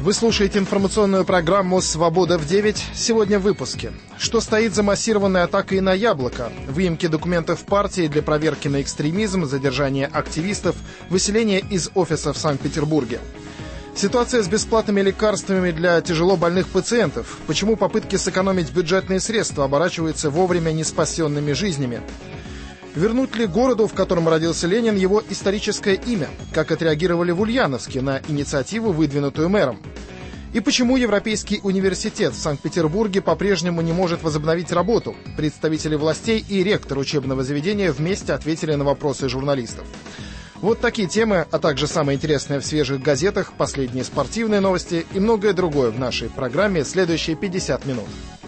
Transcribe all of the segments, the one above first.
Вы слушаете информационную программу «Свобода в 9». Сегодня в выпуске. Что стоит за массированной атакой на Яблоко? Выемки документов партии для проверки на экстремизм, задержание активистов, выселение из офиса в Санкт-Петербурге. Ситуация с бесплатными лекарствами для тяжело больных пациентов. Почему попытки сэкономить бюджетные средства оборачиваются вовремя неспасенными жизнями? Вернуть ли городу, в котором родился Ленин, его историческое имя? Как отреагировали в Ульяновске на инициативу, выдвинутую мэром? И почему Европейский университет в Санкт-Петербурге по-прежнему не может возобновить работу? Представители властей и ректор учебного заведения вместе ответили на вопросы журналистов. Вот такие темы, а также самое интересное в свежих газетах, последние спортивные новости и многое другое в нашей программе следующие 50 минут.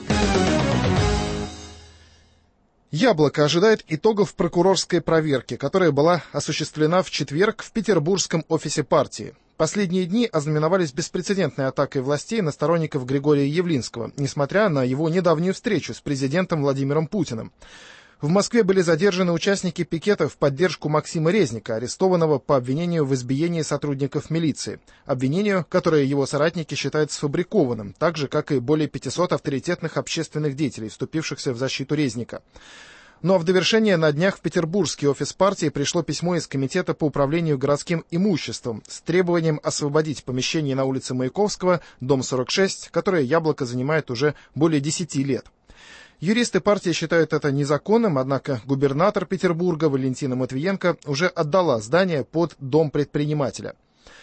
Яблоко ожидает итогов прокурорской проверки, которая была осуществлена в четверг в петербургском офисе партии. Последние дни ознаменовались беспрецедентной атакой властей на сторонников Григория Явлинского, несмотря на его недавнюю встречу с президентом Владимиром Путиным. В Москве были задержаны участники пикета в поддержку Максима Резника, арестованного по обвинению в избиении сотрудников милиции. Обвинению, которое его соратники считают сфабрикованным, так же, как и более 500 авторитетных общественных деятелей, вступившихся в защиту Резника. Ну а в довершение на днях в петербургский офис партии пришло письмо из Комитета по управлению городским имуществом с требованием освободить помещение на улице Маяковского, дом 46, которое Яблоко занимает уже более 10 лет. Юристы партии считают это незаконным, однако губернатор Петербурга Валентина Матвиенко уже отдала здание под дом предпринимателя.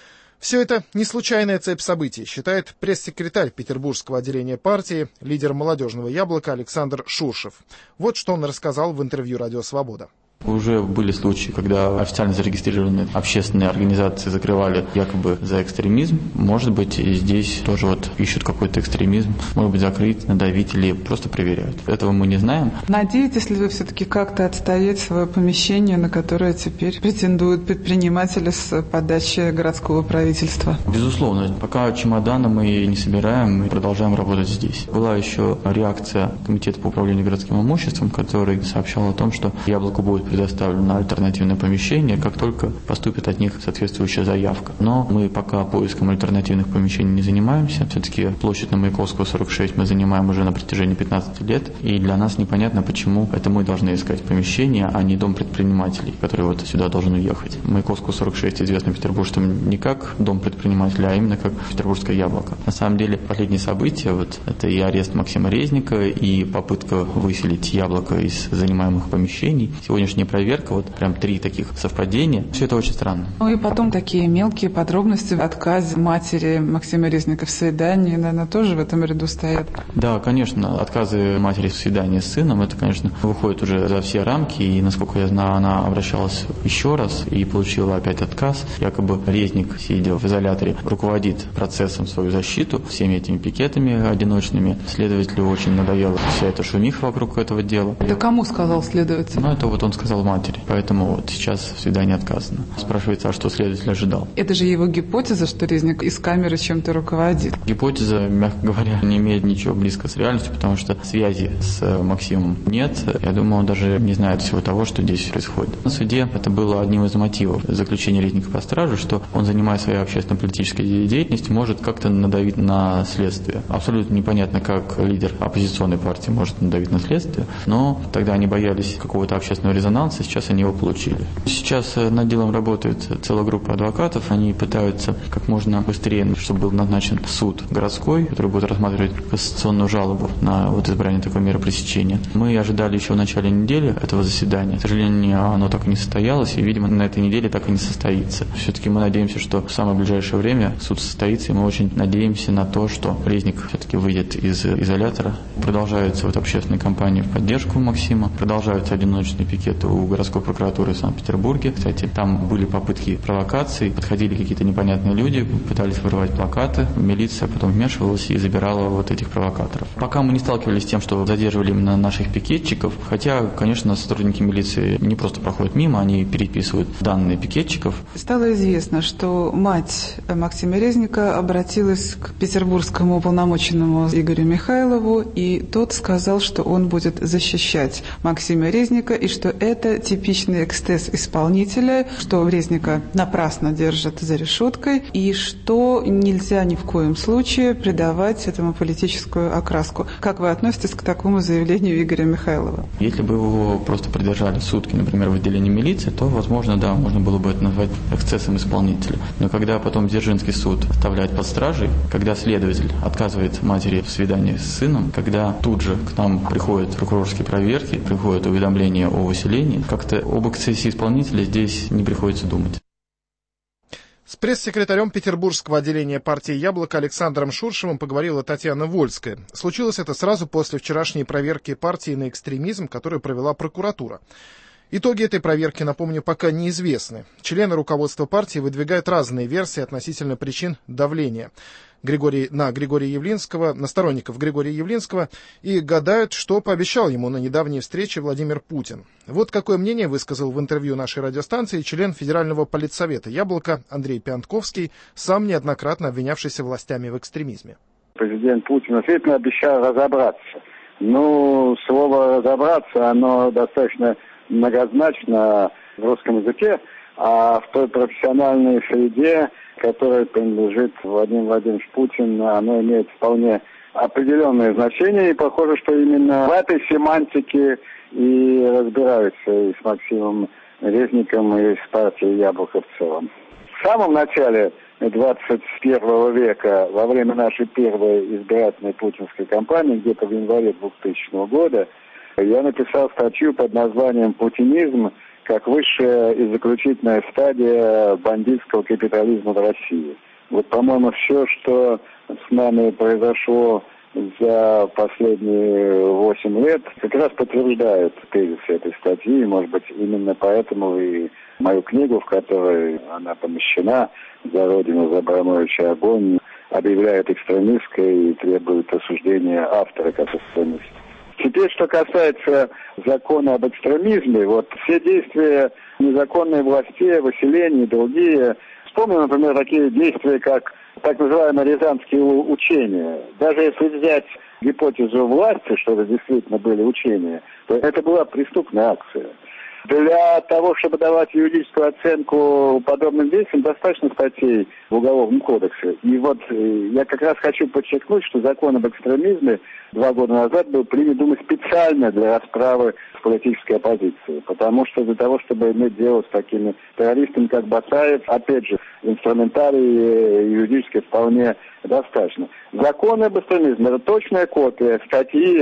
Все это не случайная цепь событий, считает пресс-секретарь петербургского отделения партии, лидер молодежного Яблока Александр Шуршев. Вот что он рассказал в интервью «Радио Свобода». Уже были случаи, когда официально зарегистрированные общественные организации закрывали якобы за экстремизм. Может быть, и здесь тоже ищут какой-то экстремизм, может быть, закрыть, надавить или просто проверяют. Этого мы не знаем. Надеетесь ли вы все-таки как-то отстоять свое помещение, на которое теперь претендуют предприниматели с подачи городского правительства? Безусловно. Пока чемоданы мы не собираем, мы продолжаем работать здесь. Была еще реакция Комитета по управлению городским имуществом, который сообщал о том, что Яблоку будет предоставлено альтернативное помещение, как только поступит от них соответствующая заявка. Но мы пока поиском альтернативных помещений не занимаемся. Все-таки площадь на Маяковского 46 мы занимаем уже на протяжении 15 лет. И для нас непонятно, почему это мы должны искать помещение, а не дом предпринимателей, который сюда должен уехать. Маяковского 46 известно петербуржцам не как дом предпринимателя, а именно как петербургское Яблоко. На самом деле, последние события, это и арест Максима Резника, и попытка выселить Яблоко из занимаемых помещений. Сегодняшняя проверка, прям 3 таких совпадения. Все это очень странно. Ну и потом такие мелкие подробности. Отказ матери Максима Резника в свидании, наверное, тоже в этом ряду стоят. Да, конечно, отказы матери в свидании с сыном, это, конечно, выходит уже за все рамки. И, насколько я знаю, она обращалась еще раз и получила опять отказ. Якобы Резник, сидя в изоляторе, руководит процессом свою защиту всеми этими пикетами одиночными. Следователю очень надоела вся эта шумиха вокруг этого дела. Это кому сказал следователь? Это он сказал матери, поэтому сейчас свидание отказано. Спрашивается, а что следователь ожидал? Это же его гипотеза, что Резник из камеры чем-то руководит. Гипотеза, мягко говоря, не имеет ничего близко с реальностью, потому что связи с Максимом нет. Я думаю, он даже не знает всего того, что здесь происходит. На суде это было одним из мотивов заключения Резника под стражу, что он, занимаясь своей общественно-политической деятельностью, может как-то надавить на следствие. Абсолютно непонятно, как лидер оппозиционной партии может надавить на следствие, но тогда они боялись какого-то общественного резонанса, сейчас они его получили. Сейчас над делом работает целая группа адвокатов, они пытаются как можно быстрее, чтобы был назначен суд городской, который будет рассматривать кассационную жалобу на избрание такой меры пресечения. Мы ожидали еще в начале недели этого заседания. К сожалению, оно так и не состоялось, и, видимо, на этой неделе так и не состоится. Все-таки мы надеемся, что в самое ближайшее время суд состоится, и мы очень надеемся на то, что Резник все-таки выйдет из изолятора. Продолжаются общественные кампании в поддержку Максима, продолжаются одиночные пикеты у городской прокуратуры в Санкт-Петербурге. Кстати, там были попытки провокаций, подходили какие-то непонятные люди, пытались вырывать плакаты. Милиция потом вмешивалась и забирала этих провокаторов. Пока мы не сталкивались с тем, что задерживали именно наших пикетчиков, хотя, конечно, сотрудники милиции не просто проходят мимо, они переписывают данные пикетчиков. Стало известно, что мать Максима Резника обратилась к петербургскому уполномоченному Игорю Михайлову, и тот сказал, что он будет защищать Максима Резника, и что это это типичный экстез исполнителя, что Резника напрасно держат за решеткой, и что нельзя ни в коем случае придавать этому политическую окраску. Как вы относитесь к такому заявлению Игоря Михайлова? Если бы его просто придержали сутки, например, в отделении милиции, то, возможно, да, можно было бы это назвать эксцессом исполнителя. Но когда потом Дзержинский суд оставляет под стражей, когда следователь отказывает матери в свидании с сыном, когда тут же к нам приходят прокурорские проверки, приходят уведомления о выселении, как-то об эксцессе исполнителя здесь не приходится думать. С пресс-секретарем Петербургского отделения партии «Яблоко» Александром Шуршевым поговорила Татьяна Вольская. Случилось это сразу после вчерашней проверки партии на экстремизм, которую провела прокуратура. Итоги этой проверки, напомню, пока неизвестны. Члены руководства партии выдвигают разные версии относительно причин давления на Григория Явлинского, на сторонников Григория Явлинского, и гадают, что пообещал ему на недавней встрече Владимир Путин. Вот какое мнение высказал в интервью нашей радиостанции член Федерального политсовета «Яблоко» Андрей Пиантковский, сам неоднократно обвинявшийся властями в экстремизме. Президент Путин действительно обещал разобраться. Слово «разобраться», оно достаточно многозначно в русском языке, а в той профессиональной среде, которой принадлежит Владимир Владимирович Путин, оно имеет вполне определенное значение, и похоже, что именно в этой семантике и разбираются и с Максимом Резником, и с партией «Яблоко» в целом. В самом начале 21 века, во время нашей первой избирательной путинской кампании, где-то в январе 2000 года, я написал статью под названием «Путинизм как высшая и заключительная стадия бандитского капитализма в России». Вот, по-моему, все, что с нами произошло за последние 8 лет, как раз подтверждает тезис этой статьи. Может быть, именно поэтому и мою книгу, в которой она помещена, «За Родину, за Абрамовича огонь», объявляет экстремистской и требует осуждения автора как экстремиста. Теперь, что касается закона об экстремизме, вот все действия незаконной власти, выселения и другие. Вспомним, например, такие действия, как так называемые рязанские учения. Даже если взять гипотезу власти, что это действительно были учения, то это была преступная акция. Для того, чтобы давать юридическую оценку подобным действиям, достаточно статей в Уголовном кодексе. И вот я как раз хочу подчеркнуть, что закон об экстремизме 2 года назад был принят, думаю, специально для расправы с политической оппозицией. Потому что для того, чтобы иметь дело с такими террористами, как Батаев, опять же, инструментарий юридически вполне достаточно. Закон об экстремизме – это точная копия статьи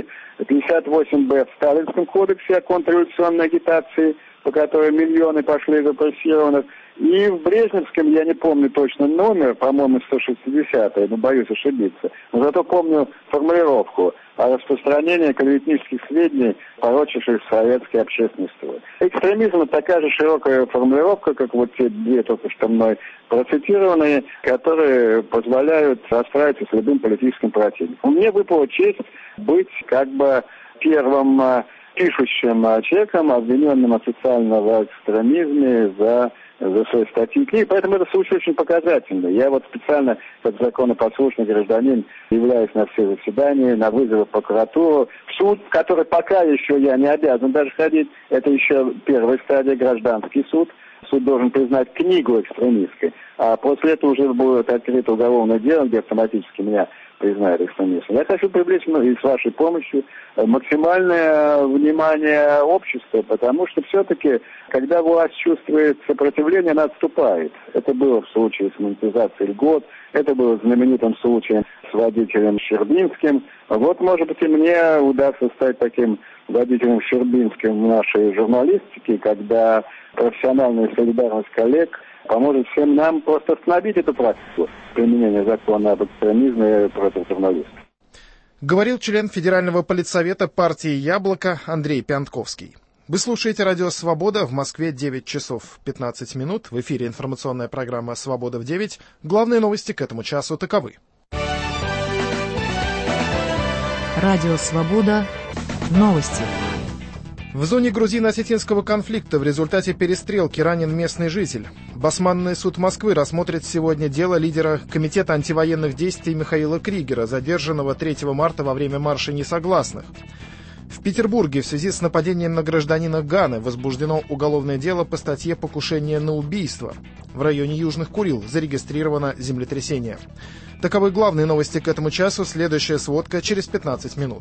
58-Б в Сталинском кодексе о контрреволюционной агитации, по которой миллионы пошли репрессированных. И в Брежневском, я не помню точно номер, по-моему, 160-й, но боюсь ошибиться. Но зато помню формулировку о распространении клеветнических сведений, порочивших советский общественный строй. Экстремизм – это такая же широкая формулировка, как вот те 2 только что мной процитированные, которые позволяют расправиться с любым политическим противником. Мне выпала честь быть как бы первым пишущим человеком, обвиненным официально в экстремизме за свои статьи и книги, поэтому это случай очень показательный. Я вот специально, как законопослушный гражданин, являюсь на все заседания, на вызовы в прокуратуру, в суд, в который пока еще я не обязан даже ходить, это еще первая стадия, гражданский суд. Суд должен признать книгу экстремистской, а после этого уже будет открыто уголовное дело, где автоматически меня признают экстремистом. Я хочу привлечь, и с вашей помощью, максимальное внимание общества, потому что все-таки, когда власть чувствует сопротивление, она отступает. Это было в случае с монетизацией льгот, это было знаменитым случаем с водителем Щербинским. Вот, может быть, и мне удастся стать таким водителем Щербинским в нашей журналистике, когда профессиональная солидарность коллег поможет всем нам просто остановить эту практику применения закона об экстремизме против журналистов. Говорил член Федерального политсовета партии «Яблоко» Андрей Пиантковский. Вы слушаете радио «Свобода», в Москве 9 часов 15 минут. В эфире информационная программа «Свобода в 9». Главные новости к этому часу таковы. Радио «Свобода». Новости. В зоне грузино-осетинского конфликта в результате перестрелки ранен местный житель. Басманный суд Москвы рассмотрит сегодня дело лидера Комитета антивоенных действий Михаила Кригера, задержанного 3 марта во время марша несогласных. В В Петербурге в связи с нападением на гражданина Ганы возбуждено уголовное дело по статье «Покушение на убийство». В районе Южных Курил зарегистрировано землетрясение. Таковы главные новости к этому часу. Следующая сводка через 15 минут.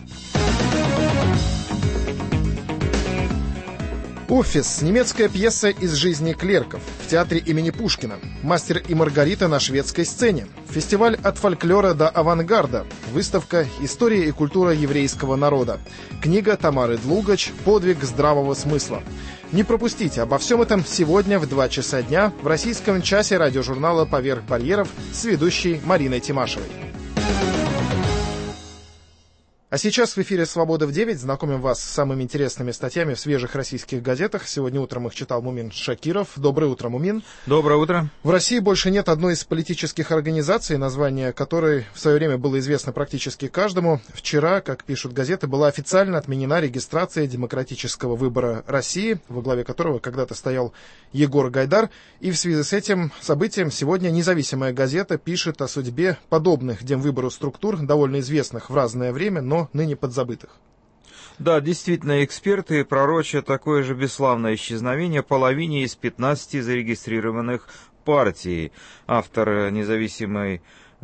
«Офис» — немецкая пьеса из жизни клерков в театре имени Пушкина. «Мастер и Маргарита» на шведской сцене. Фестиваль от фольклора до авангарда. Выставка «История и культура еврейского народа». Книга Тамары Длугач «Подвиг здравого смысла». Не пропустите обо всем этом сегодня в 2 часа дня в российском часе радиожурнала «Поверх барьеров» с ведущей Мариной Тимашевой. А сейчас в эфире «Свобода в 9». Знакомим вас с самыми интересными статьями в свежих российских газетах. Сегодня утром их читал Мумин Шакиров. Доброе утро, Мумин. Доброе утро. В России больше нет одной из политических организаций, название которой в свое время было известно практически каждому. Вчера, как пишут газеты, была официально отменена регистрация демократического выбора России, во главе которого когда-то стоял Егор Гайдар. И в связи с этим событием сегодня независимая газета пишет о судьбе подобных демвыбору структур, довольно известных в разное время, но ныне подзабытых. Да, действительно, эксперты пророчат такое же бесславное исчезновение половине из 15 зарегистрированных партий. Автор независимой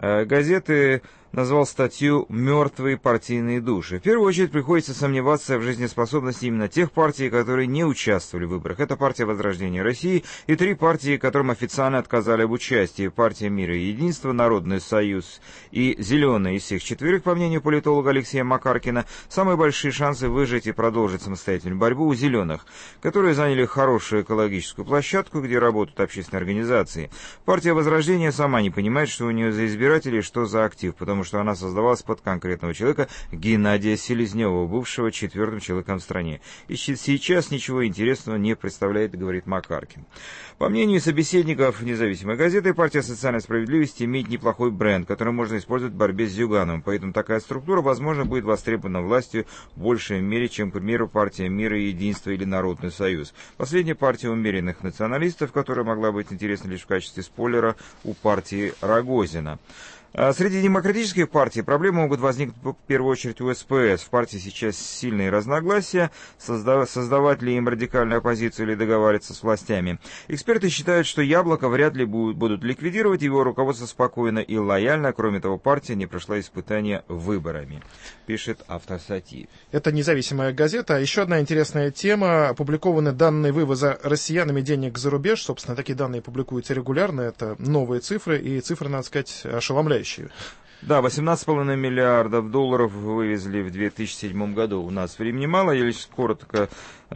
газеты назвал статью «Мертвые партийные души». В первую очередь приходится сомневаться в жизнеспособности именно тех партий, которые не участвовали в выборах. Это партия Возрождения России и 3 партии, которым официально отказали об участии. Партия Мира и Единства, Народный Союз и Зеленые. Из всех 4, по мнению политолога Алексея Макаркина, самые большие шансы выжить и продолжить самостоятельную борьбу у Зеленых, которые заняли хорошую экологическую площадку, где работают общественные организации. Партия Возрождения сама не понимает, что у нее за избиратели и что за актив, потому что она создавалась под конкретного человека, Геннадия Селезнева, бывшего 4-м человеком в стране. И сейчас ничего интересного не представляет, говорит Макаркин. По мнению собеседников независимой газеты, партия социальной справедливости имеет неплохой бренд, который можно использовать в борьбе с Зюгановым. Поэтому такая структура, возможно, будет востребована властью в большей мере, чем, к примеру, партия Мира и Единства или Народный Союз. Последняя партия умеренных националистов, которая могла быть интересна лишь в качестве спойлера у партии Рогозина. Среди демократических партий проблемы могут возникнуть в первую очередь у СПС. В партии сейчас сильные разногласия, создавать ли им радикальную оппозицию или договариваться с властями. Эксперты считают, что Яблоко вряд ли будут ликвидировать, его руководство спокойно и лояльно. Кроме того, партия не прошла испытания выборами, пишет автор статьи. Это независимая газета. Еще одна интересная тема. Опубликованы данные вывоза россиянами денег за рубеж. Собственно, такие данные публикуются регулярно. Это новые цифры, и цифры, надо сказать, ошеломляющие. Да, 18,5 миллиардов долларов вывезли в 2007 году. У нас времени мало, я лишь коротко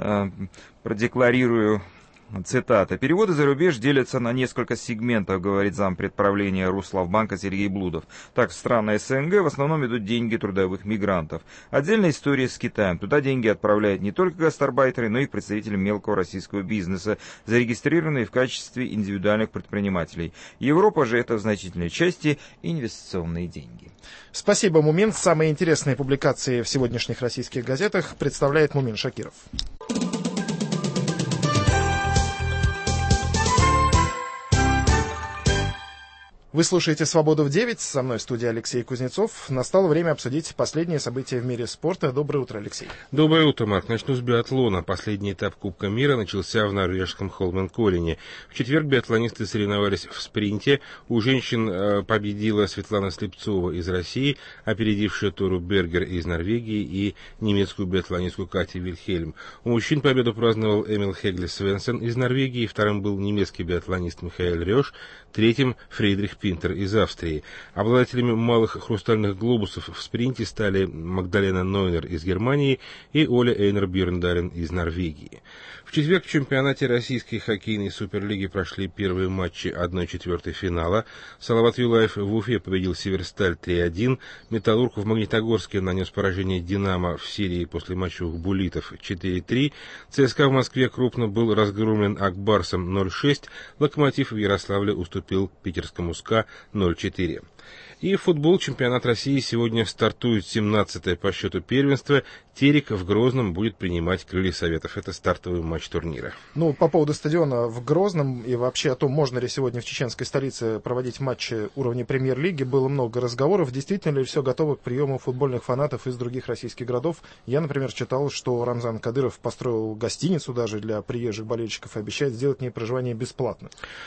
продекларирую. Цитата. «Переводы за рубеж делятся на несколько сегментов», говорит зампред правления Руславбанка Сергей Блудов. Так, в страны СНГ в основном идут деньги трудовых мигрантов. Отдельная история с Китаем. Туда деньги отправляют не только гастарбайтеры, но и представители мелкого российского бизнеса, зарегистрированные в качестве индивидуальных предпринимателей. Европа же это в значительной части инвестиционные деньги. Спасибо, Мумин. Самые интересные публикации в сегодняшних российских газетах представляет Мумин Шакиров. Вы слушаете «Свободу в 9». Со мной в студии Алексей Кузнецов. Настало время обсудить последние события в мире спорта. Доброе утро, Алексей. Доброе утро, Марк. Начну с биатлона. Последний этап Кубка мира начался в норвежском Холменколлене. В четверг биатлонисты соревновались в спринте. У женщин победила Светлана Слепцова из России, опередившая Тору Бергер из Норвегии и немецкую биатлонистку Кати Вильхельм. У мужчин победу праздновал Эмил Хегле Свенсен из Норвегии. Вторым был немецкий биатлонист Михаэль Рёш. Третьим Фридрих Пинтер из Австрии. Обладателями малых хрустальных глобусов в спринте стали Магдалена Нойнер из Германии и Оля Эйнер Бьерндарен из Норвегии. В четверг в чемпионате российской хоккейной суперлиги прошли первые матчи 1/4 финала. Салават Юлаев в Уфе победил Северсталь 3-1. Металлург в Магнитогорске нанес поражение Динамо в серии после матчевых буллитов 4-3. ЦСКА в Москве крупно был разгромлен Акбарсом 0-6. Локомотив в Ярославле уступил питерскому СКА 0-4. И футбол, чемпионат России, сегодня стартует 17-е по счету первенство. Терек в Грозном будет принимать Крылья Советов. Это стартовый матч турнира. По поводу стадиона в Грозном и вообще о том, можно ли сегодня в чеченской столице проводить матчи уровня премьер-лиги, было много разговоров. Действительно ли все готово к приему футбольных фанатов из других российских городов? Я, например, читал, что Рамзан Кадыров построил гостиницу даже для приезжих болельщиков и обещает сделать в ней проживание бесплатно.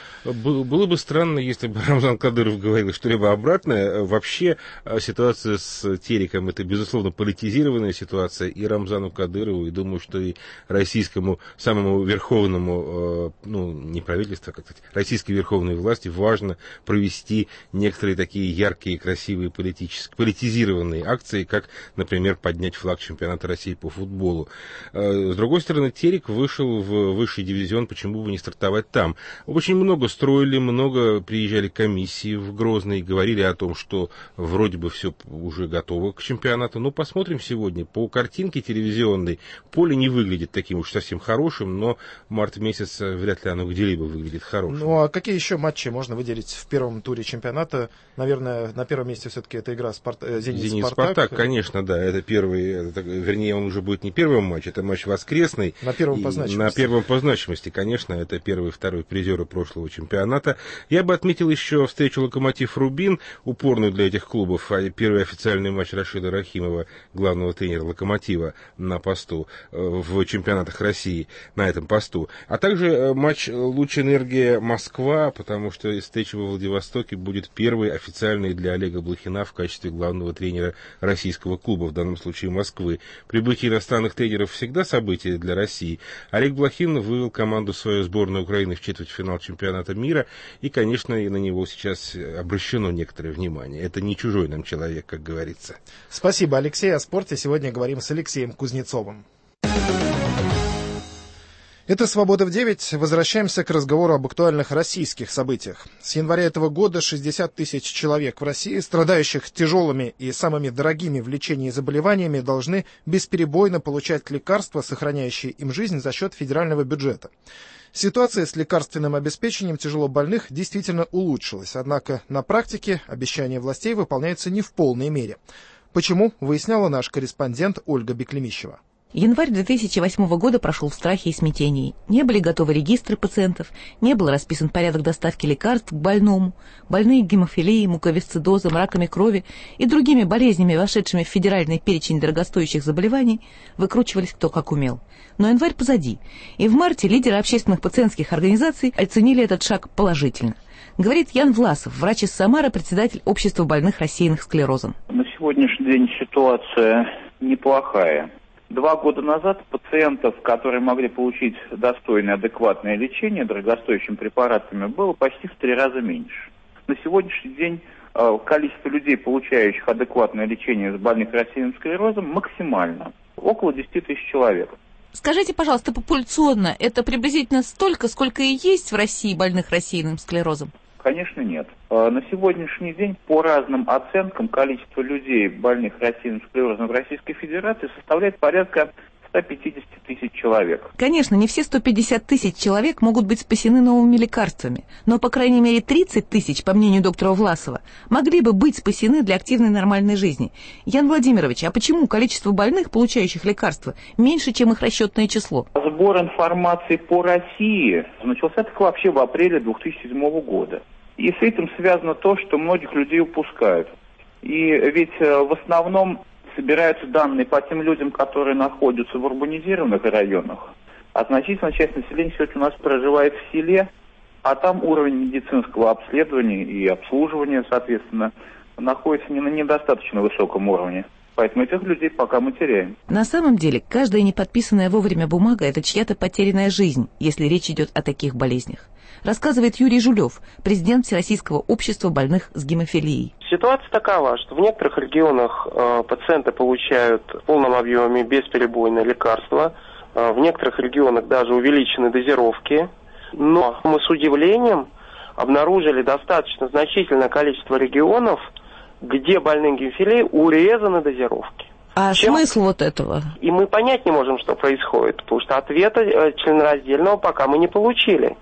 Было бы странно, если бы Рамзан Кадыров говорил что-либо обратное. Вообще ситуация с Тереком — это, безусловно, политизированная ситуация. И Рамзану Кадырову, и думаю, что и российскому самому верховному, не правительству, а как сказать, российской верховной власти важно провести некоторые такие яркие, красивые, политизированные акции, как, например, поднять флаг чемпионата России по футболу. С другой стороны, Терек вышел в высший дивизион, почему бы не стартовать там? Очень много строили, много приезжали комиссии в Грозный, говорили о том, что вроде бы все уже готово к чемпионату. Но посмотрим сегодня. По картинке телевизионной поле не выглядит таким уж совсем хорошим, но март месяц вряд ли оно где-либо выглядит хорошим. А какие еще матчи можно выделить в первом туре чемпионата? Наверное, на первом месте все-таки это игра «Зенит-Спартак». Конечно, да. Это первый, вернее, он уже будет не первый матч, это матч воскресный. На первом по значимости. На первом по значимости, конечно. Это первый и второй призеры прошлого чемпионата. Я бы отметил еще встречу «Локомотив-Рубин», упорную для этих клубов. Первый официальный матч Рашида Рахимова, главного тренера «Локомотива», на посту в чемпионатах России, на этом посту. А также матч «Луч-Энергия-Москва», потому что встреча во Владивостоке будет первой официальной для Олега Блохина в качестве главного тренера российского клуба, в данном случае Москвы. Прибытие иностранных тренеров всегда событие для России. Олег Блохин вывел команду свою сборную Украины в четвертьфинал чемпионата мира, и, конечно, и на него сейчас обращено некоторое внимание. Это не чужой нам человек, как говорится. Спасибо, Алексей. О спорте сегодня говорим с Алексеем Кузнецовым. Это «Свобода в 9». Возвращаемся к разговору об актуальных российских событиях. С января этого года 60 тысяч человек в России, страдающих тяжелыми и самыми дорогими в лечении заболеваниями, должны бесперебойно получать лекарства, сохраняющие им жизнь за счет федерального бюджета. Ситуация с лекарственным обеспечением тяжелобольных действительно улучшилась, однако на практике обещания властей выполняются не в полной мере. Почему, выясняла наш корреспондент Ольга Беклемищева. Январь 2008 года прошел в страхе и смятении. Не были готовы регистры пациентов, не был расписан порядок доставки лекарств к больному. Больные гемофилией, муковисцидозом, раками крови и другими болезнями, вошедшими в федеральный перечень дорогостоящих заболеваний, выкручивались кто как умел. Но январь позади, и в марте лидеры общественных пациентских организаций оценили этот шаг положительно. Говорит Ян Власов, врач из Самары, председатель общества больных рассеянных склерозом. На сегодняшний день ситуация неплохая. 2 года назад пациентов, которые могли получить достойное, адекватное лечение дорогостоящими препаратами, было почти в 3 раза меньше. На сегодняшний день количество людей, получающих адекватное лечение с больных рассеянным склерозом, максимально. Около 10 тысяч человек. Скажите, пожалуйста, популяционно, это приблизительно столько, сколько и есть в России больных рассеянным склерозом? Конечно, нет. На сегодняшний день, по разным оценкам, количество людей, больных рассеянным склерозом в Российской Федерации составляет порядка 150 тысяч человек. Конечно, не все 150 тысяч человек могут быть спасены новыми лекарствами, но, по крайней мере, 30 тысяч, по мнению доктора Власова, могли бы быть спасены для активной нормальной жизни. Ян Владимирович, а почему количество больных, получающих лекарства, меньше, чем их расчетное число? Сбор информации по России начался так вообще в апреле 2007 года. И с этим связано то, что многих людей упускают. И ведь в основном собираются данные по тем людям, которые находятся в урбанизированных районах. А значительная часть населения все-таки у нас проживает в селе, а там уровень медицинского обследования и обслуживания, соответственно, находится не на недостаточно высоком уровне. Поэтому этих людей пока мы теряем. На самом деле, каждая неподписанная вовремя бумага – это чья-то потерянная жизнь, если речь идет о таких болезнях. Рассказывает Юрий Жулев, президент Всероссийского общества больных с гемофилией. Ситуация такова, что в некоторых регионах пациенты получают в полном объеме бесперебойное лекарство. В некоторых регионах даже увеличены дозировки. Но мы с удивлением обнаружили достаточно значительное количество регионов, где больным гемофилией урезаны дозировки. А смысл вот этого? И мы понять не можем, что происходит, потому что ответа членораздельного пока мы не получили.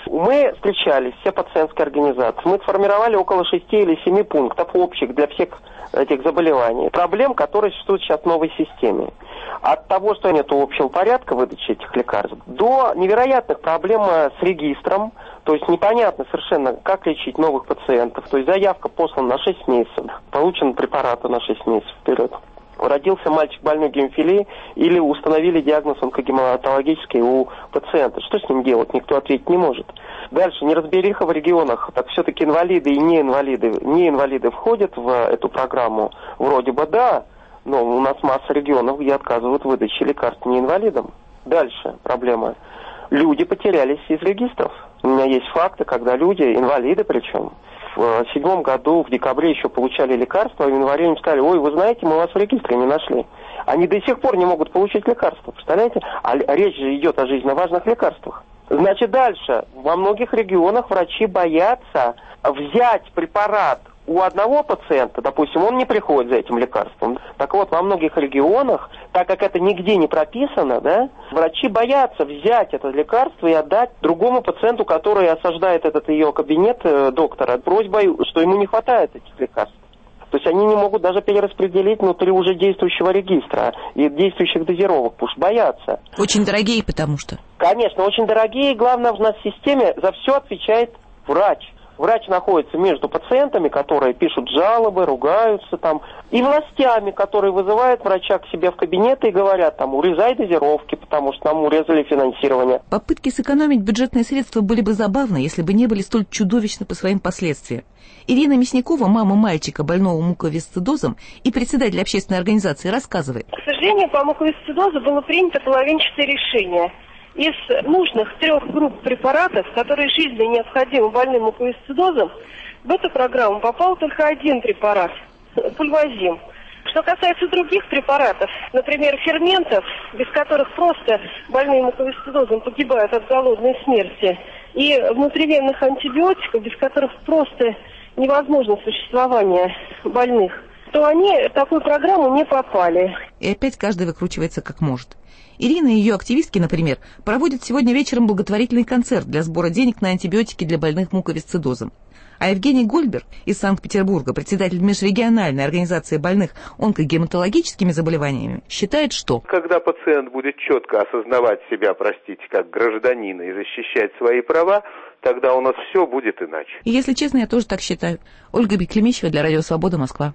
Мы встречались, все пациентские организации, мы сформировали около 6 или 7 пунктов общих для всех этих заболеваний. Проблем, которые существуют сейчас в новой системе. От того, что нет общего порядка выдачи этих лекарств, до невероятных проблем с регистром, то есть непонятно совершенно, как лечить новых пациентов. То есть заявка послана на 6 месяцев, получен препараты на 6 месяцев вперед. Родился мальчик больной гемофилией или установили диагноз онкогематологический у пациента. Что с ним делать, никто ответить не может. Дальше, неразбериха в регионах. Так все-таки инвалиды и неинвалиды входят в эту программу? Вроде бы да, но у нас масса регионов, где отказывают в выдаче лекарств неинвалидам. Дальше проблема. Люди потерялись из регистров. У меня есть факты, когда люди, инвалиды причем, в 2007 году, в декабре еще получали лекарства, а в январе им сказали: ой, вы знаете, мы вас в регистре не нашли. Они до сих пор не могут получить лекарства, представляете? А речь же идет о жизненно важных лекарствах. Значит, дальше. Во многих регионах врачи боятся взять препарат у одного пациента, допустим, он не приходит за этим лекарством. Так вот, во многих регионах, так как это нигде не прописано, да, врачи боятся взять это лекарство и отдать другому пациенту, который осаждает этот ее кабинет доктора, просьбой, что ему не хватает этих лекарств. То есть они не могут даже перераспределить внутри уже действующего регистра и действующих дозировок, потому что боятся. Очень дорогие, потому что? Конечно, очень дорогие. Главное, в нас в системе за все отвечает врач. Врач находится между пациентами, которые пишут жалобы, ругаются там, и властями, которые вызывают врача к себе в кабинет и говорят, там, урезай дозировки, потому что нам урезали финансирование. Попытки сэкономить бюджетные средства были бы забавны, если бы не были столь чудовищны по своим последствиям. Ирина Мясникова, мама мальчика, больного муковисцидозом и председатель общественной организации, рассказывает. К сожалению, по муковисцидозу было принято половинчатое решение. Из нужных 3 групп препаратов, которые жизненно необходимы больным муковисцидозом, в эту программу попал только 1 препарат – пульвазин. Что касается других препаратов, например, ферментов, без которых просто больные муковисцидозом погибают от голодной смерти, и внутривенных антибиотиков, без которых просто невозможно существование больных, то они в такую программу не попали. И опять каждый выкручивается как может. Ирина и ее активистки, например, проводят сегодня вечером благотворительный концерт для сбора денег на антибиотики для больных муковисцидозом. А Евгений Гольберг из Санкт-Петербурга, председатель межрегиональной организации больных онкогематологическими заболеваниями, считает, что... Когда пациент будет четко осознавать себя, простите, как гражданина и защищать свои права, тогда у нас все будет иначе. И если честно, я тоже так считаю. Ольга Беклемищева для Радио Свобода, Москва.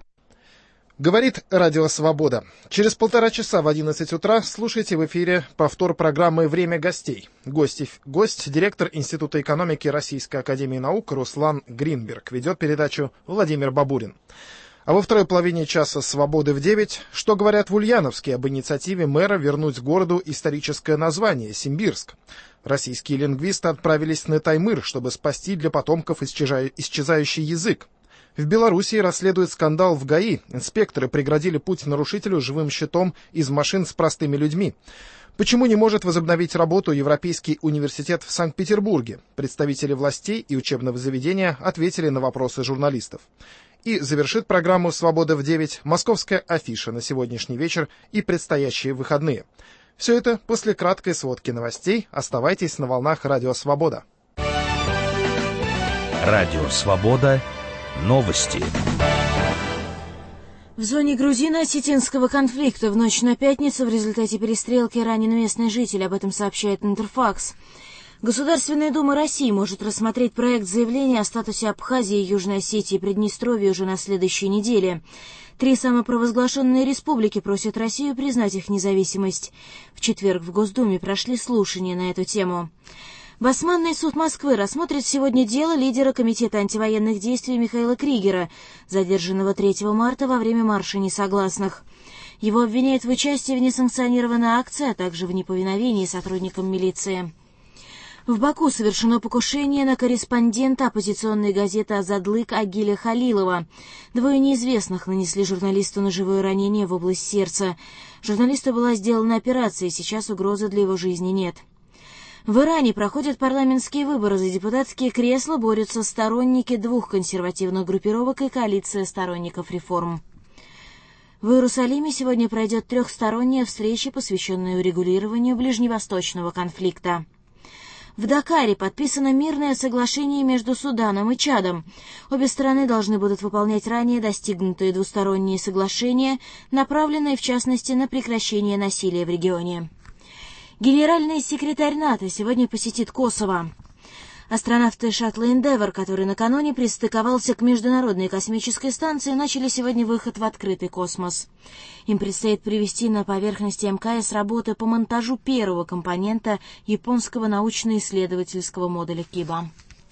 Говорит Радио Свобода. Через 1,5 часа в 11 утра слушайте в эфире повтор программы «Время гостей». Гость, директор Института экономики Российской академии наук Руслан Гринберг. Ведет передачу Владимир Бабурин. А во второй половине часа «Свободы» в 9. Что говорят в Ульяновске об инициативе мэра вернуть городу историческое название Симбирск? Российские лингвисты отправились на Таймыр, чтобы спасти для потомков исчезающий язык. В Белоруссии расследует скандал в ГАИ. Инспекторы преградили путь нарушителю живым щитом из машин с простыми людьми. Почему не может возобновить работу Европейский университет в Санкт-Петербурге? Представители властей и учебного заведения ответили на вопросы журналистов. И завершит программу «Свобода в 9» московская афиша на сегодняшний вечер и предстоящие выходные. Все это после краткой сводки новостей. Оставайтесь на волнах Радио Свобода. Радио Свобода. Новости. В зоне грузино-осетинского конфликта в ночь на пятницу в результате перестрелки ранен местный житель, об этом сообщает Интерфакс. Государственная дума России может рассмотреть проект заявления о статусе Абхазии, Южной Осетии и Приднестровья уже на следующей неделе. 3 самопровозглашенные республики просят Россию признать их независимость. В четверг в Госдуме прошли слушания на эту тему. Басманный суд Москвы рассмотрит сегодня дело лидера Комитета антивоенных действий Михаила Кригера, задержанного 3 марта во время марша несогласных. Его обвиняют в участии в несанкционированной акции, а также в неповиновении сотрудникам милиции. В Баку совершено покушение на корреспондента оппозиционной газеты «Азадлык» Агиля Халилова. 2 неизвестных нанесли журналисту ножевое ранение в область сердца. Журналисту была сделана операция, и сейчас угрозы для его жизни нет. В Иране проходят парламентские выборы. За депутатские кресла борются сторонники 2 консервативных группировок и коалиция сторонников реформ. В Иерусалиме сегодня пройдет 3-сторонняя встреча, посвященная урегулированию ближневосточного конфликта. В Дакаре подписано мирное соглашение между Суданом и Чадом. Обе стороны должны будут выполнять ранее достигнутые двусторонние соглашения, направленные в частности на прекращение насилия в регионе. Генеральный секретарь НАТО сегодня посетит Косово. Астронавты шаттла «Эндевор», который накануне пристыковался к Международной космической станции, начали сегодня выход в открытый космос. Им предстоит привести на поверхности МКС работы по монтажу первого компонента японского научно-исследовательского модуля Киба.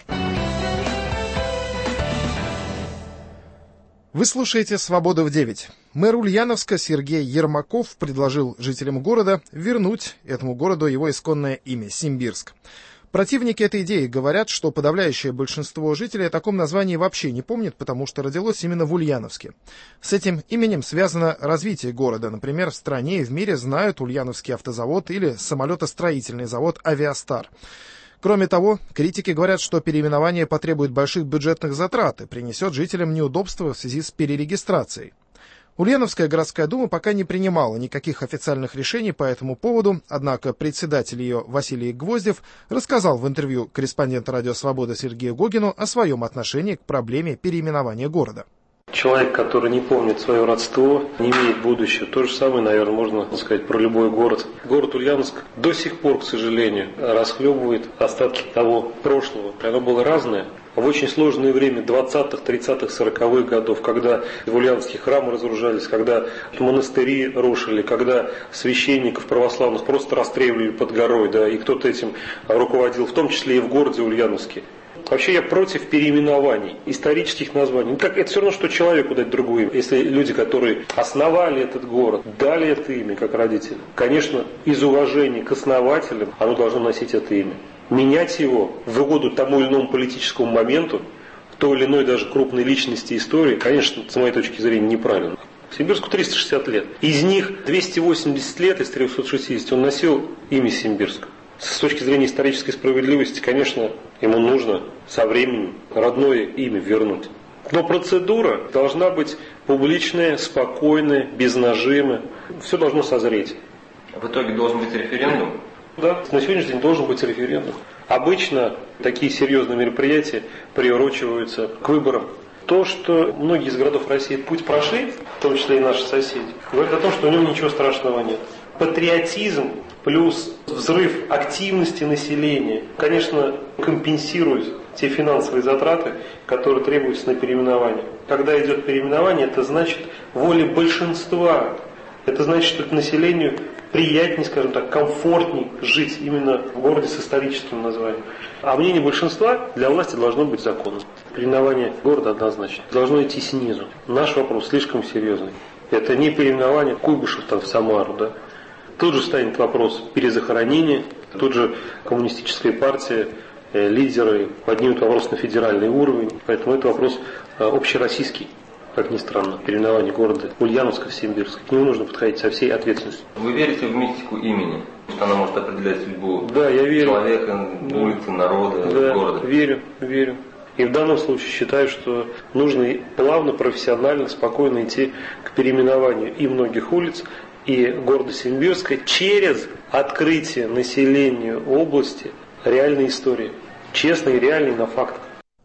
Вы слушаете «Свобода в 9». Мэр Ульяновска Сергей Ермаков предложил жителям города вернуть этому городу его исконное имя – Симбирск. Противники этой идеи говорят, что подавляющее большинство жителей о таком названии вообще не помнит, потому что родилось именно в Ульяновске. С этим именем связано развитие города. Например, в стране и в мире знают Ульяновский автозавод или самолетостроительный завод «Авиастар». Кроме того, критики говорят, что переименование потребует больших бюджетных затрат и принесет жителям неудобства в связи с перерегистрацией. Ульяновская городская дума пока не принимала никаких официальных решений по этому поводу, однако председатель ее Василий Гвоздев рассказал в интервью корреспонденту «Радио Свобода» Сергею Гогину о своем отношении к проблеме переименования города. Человек, который не помнит свое родство, не имеет будущего. То же самое, наверное, можно сказать про любой город. Город Ульяновск до сих пор, к сожалению, расхлебывает остатки того прошлого. Оно было разное. В очень сложное время 20-х, 30-х, 40-х годов, когда в Ульяновске храмы разоружались, когда монастыри рушили, когда священников православных просто расстреливали под горой, да, и кто-то этим руководил, в том числе и в городе Ульяновске. Вообще я против переименований, исторических названий. Это все равно, что человеку дать другое имя. Если люди, которые основали этот город, дали это имя как родители, конечно, из уважения к основателям оно должно носить это имя. Менять его в угоду тому или иному политическому моменту, в той или иной даже крупной личности истории, конечно, с моей точки зрения, неправильно. Симбирску 360 лет. Из них 280 лет из 360 он носил имя Симбирск. С точки зрения исторической справедливости, конечно, ему нужно со временем родное имя вернуть. Но процедура должна быть публичная, спокойная, без нажима. Все должно созреть. В итоге должен быть референдум? Да, на сегодняшний день должен быть референдум. Обычно такие серьезные мероприятия приурочиваются к выборам. То, что многие из городов России этот путь прошли, в том числе и наши соседи, говорит о том, что в нем ничего страшного нет. Патриотизм плюс взрыв активности населения, конечно, компенсирует те финансовые затраты, которые требуются на переименование. Когда идет переименование, это значит воля большинства. Это значит, что населению приятнее, скажем так, комфортнее жить именно в городе с историческим названием. А мнение большинства для власти должно быть законом. Переименование города однозначно должно идти снизу. Наш вопрос слишком серьезный. Это не переименование Куйбышев в Самару, да. Тут же станет вопрос перезахоронения, тут же коммунистическая партия, лидеры поднимут вопрос на федеральный уровень. Поэтому это вопрос общероссийский. Как ни странно, переименование города Ульяновска в Симбирск. К нему нужно подходить со всей ответственностью. Вы верите в мистику имени? Что она может определять судьбу я верю. Человека, улицы, народа, города? Верю. И в данном случае считаю, что нужно плавно, профессионально, спокойно идти к переименованию и многих улиц, и города Симбирска через открытие населению области реальной истории. Честной и реальной на фактах.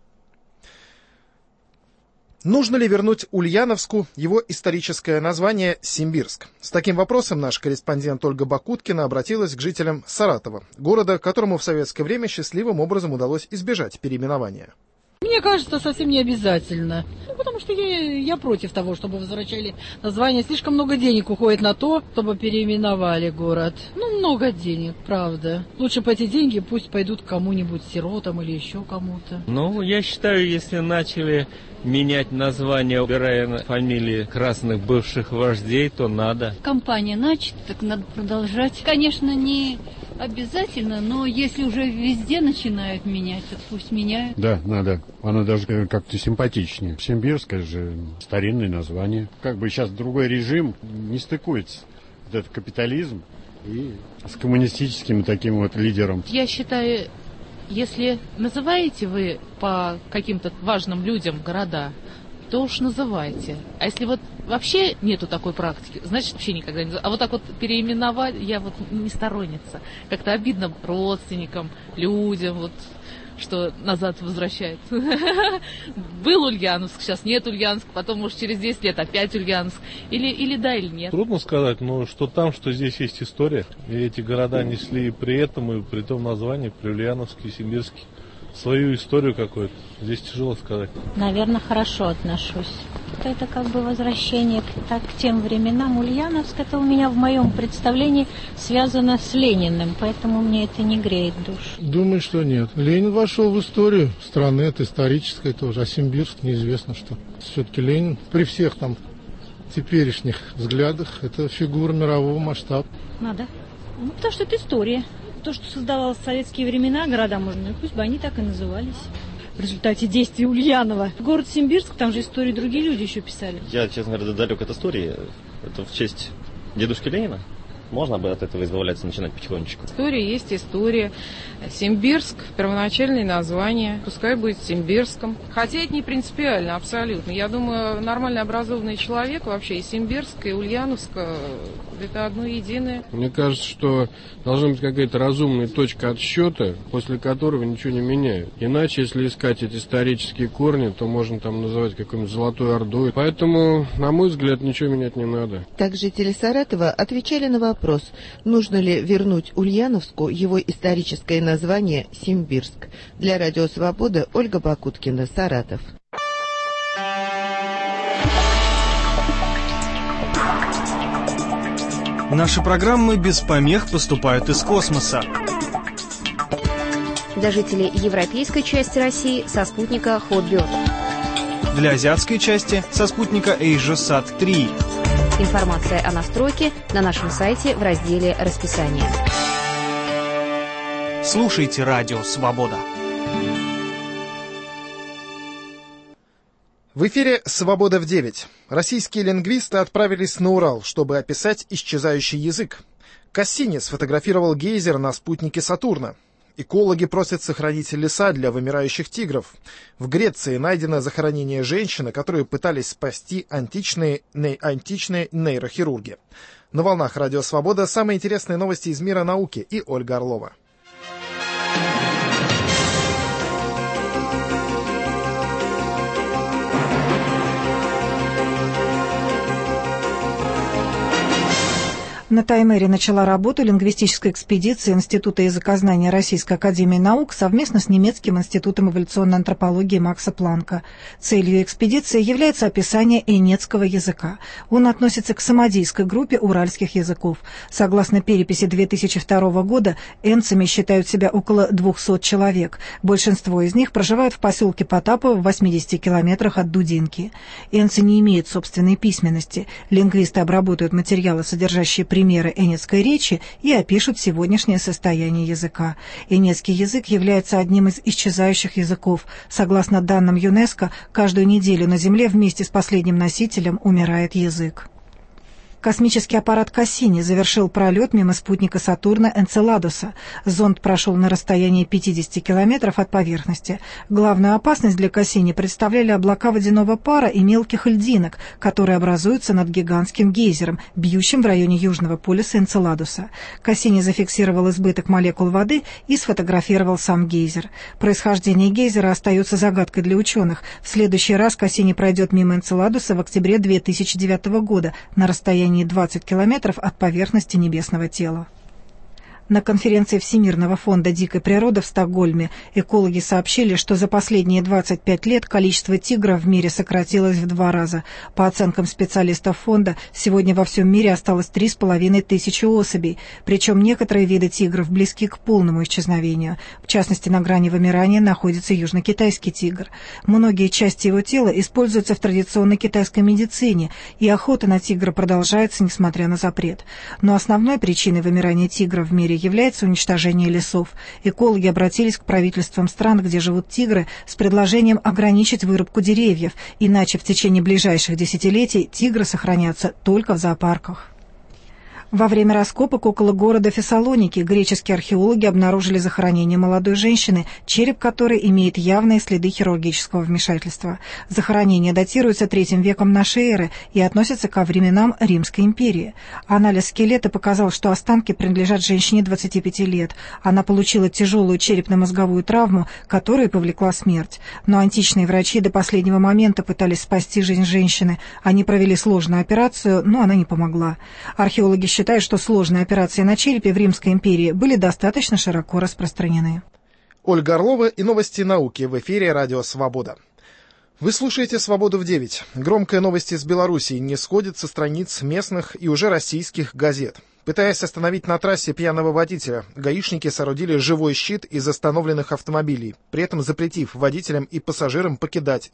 Нужно ли вернуть Ульяновску его историческое название Симбирск? С таким вопросом наш корреспондент Ольга Бакуткина обратилась к жителям Саратова, города, которому в советское время счастливым образом удалось избежать переименования. Мне кажется, совсем не обязательно. Потому что я против того, чтобы возвращали название. Слишком много денег уходит на то, чтобы переименовали город. Много денег, правда. Лучше бы эти деньги пусть пойдут кому-нибудь, сиротам или еще кому-то. Я считаю, если начали менять название, убирая фамилии красных бывших вождей, то надо. Компания начата, так надо продолжать. Конечно, не обязательно, но если уже везде начинают менять, то пусть меняют. Да, надо. Оно даже как-то симпатичнее. Симбирск — это же старинное название. Сейчас другой режим, не стыкуется. Этот капитализм и с коммунистическим таким лидером. Я считаю, если называете вы по каким-то важным людям города, то уж называйте. А если вот вообще нету такой практики, значит вообще никогда не... А вот так вот переименовать, я вот не сторонница. Как-то обидно родственникам, людям, вот, что назад возвращают. Был Ульяновск, сейчас нет Ульяновска, потом, может, через 10 лет опять Ульяновск. Или да, или нет. Трудно сказать, но что там, что здесь есть история. И эти города несли при этом и при том названии, при Ульяновске и Симбирске, свою историю какую-то. Здесь тяжело сказать. Наверное, хорошо отношусь. Это как бы возвращение к тем временам. Ульяновск, это у меня в моем представлении связано с Лениным, поэтому мне это не греет душу. Думаю, что нет. Ленин вошел в историю страны, это историческое тоже, а Симбирск неизвестно что. Все-таки Ленин при всех там теперешних взглядах, это фигура мирового масштаба. Надо. Ну, потому что это история. То, что создавалось в советские времена, города, можно, пусть бы они так и назывались. В результате действий Ульянова. Город Симбирск, там же истории другие люди еще писали. Я, честно говоря, далек от истории. Это в честь дедушки Ленина. Можно бы от этого избавляться, начинать потихонечку. История есть история. Симбирск, первоначальное название, пускай будет Симбирском. Хотя это не принципиально, абсолютно. Я думаю, нормально образованный человек вообще и Симбирск, и Ульяновск это одно единое. Мне кажется, что должна быть какая-то разумная точка отсчета, после которого ничего не меняют. Иначе, если искать эти исторические корни, то можно там называть какой-нибудь Золотой Ордой. Поэтому, на мой взгляд, ничего менять не надо. Так жители Саратова отвечали на вопрос, нужно ли вернуть Ульяновску его историческое название Симбирск. Для Радио Свобода Ольга Бакуткина, Саратов. Наши программы без помех поступают из космоса. Для жителей европейской части России со спутника Hotbird. Для азиатской части со спутника AsiaSat-3. Информация о настройке на нашем сайте в разделе «Расписание». Слушайте Радио Свобода. В эфире «Свобода в 9». Российские лингвисты отправились на Урал, чтобы описать исчезающий язык. Кассини сфотографировал гейзер на спутнике Сатурна. Экологи просят сохранить леса для вымирающих тигров. В Греции найдено захоронение женщины, которую пытались спасти античные нейрохирурги. На волнах Радио Свобода самые интересные новости из мира науки и Ольга Орлова. На Таймыре начала работу лингвистическая экспедиция Института языкознания Российской академии наук совместно с немецким институтом эволюционной антропологии Макса Планка. Целью экспедиции является описание энетского языка. Он относится к самодийской группе уральских языков. Согласно переписи 2002 года, энцами считают себя около 200 человек. Большинство из них проживают в поселке Потапово в 80 километрах от Дудинки. Энцы не имеют собственной письменности. Лингвисты обработают материалы, содержащие примеры энетской речи, и опишут сегодняшнее состояние языка. Энетский язык является одним из исчезающих языков. Согласно данным ЮНЕСКО, каждую неделю на Земле вместе с последним носителем умирает язык. Космический аппарат Кассини завершил пролет мимо спутника Сатурна Энцеладуса. Зонд прошел на расстоянии 50 километров от поверхности. Главную опасность для Кассини представляли облака водяного пара и мелких льдинок, которые образуются над гигантским гейзером, бьющим в районе южного полюса Энцеладуса. Кассини зафиксировал избыток молекул воды и сфотографировал сам гейзер. Происхождение гейзера остается загадкой для ученых. В следующий раз Кассини пройдет мимо Энцеладуса в октябре 2009 года на расстоянии 20 километров от поверхности небесного тела. На конференции Всемирного фонда дикой природы в Стокгольме экологи сообщили, что за последние 25 лет количество тигров в мире сократилось в 2 раза. По оценкам специалистов фонда, сегодня во всем мире осталось 3,5 тысячи особей, причем некоторые виды тигров близки к полному исчезновению. В частности, на грани вымирания находится южно-китайский тигр. Многие части его тела используются в традиционной китайской медицине, и охота на тигра продолжается, несмотря на запрет. Но основной причиной вымирания тигров в мире является уничтожение лесов. Экологи обратились к правительствам стран, где живут тигры, с предложением ограничить вырубку деревьев, иначе в течение ближайших десятилетий тигры сохранятся только в зоопарках. Во время раскопок около города Фессалоники греческие археологи обнаружили захоронение молодой женщины, череп которой имеет явные следы хирургического вмешательства. Захоронение датируется III веком нашей эры и относится ко временам Римской империи. Анализ скелета показал, что останки принадлежат женщине 25 лет. Она получила тяжелую черепно-мозговую травму, которая повлекла смерть. Но античные врачи до последнего момента пытались спасти жизнь женщины. Они провели сложную операцию, но она не помогла. Археологи считают, что сложные операции на черепе в Римской империи были достаточно широко распространены. Ольга Орлова и новости науки в эфире «Радио Свобода». Вы слушаете «Свободу в 9». Громкая новость из Белоруссии не сходит со страниц местных и уже российских газет. Пытаясь остановить на трассе пьяного водителя, гаишники соорудили живой щит из остановленных автомобилей, при этом запретив водителям и пассажирам покидать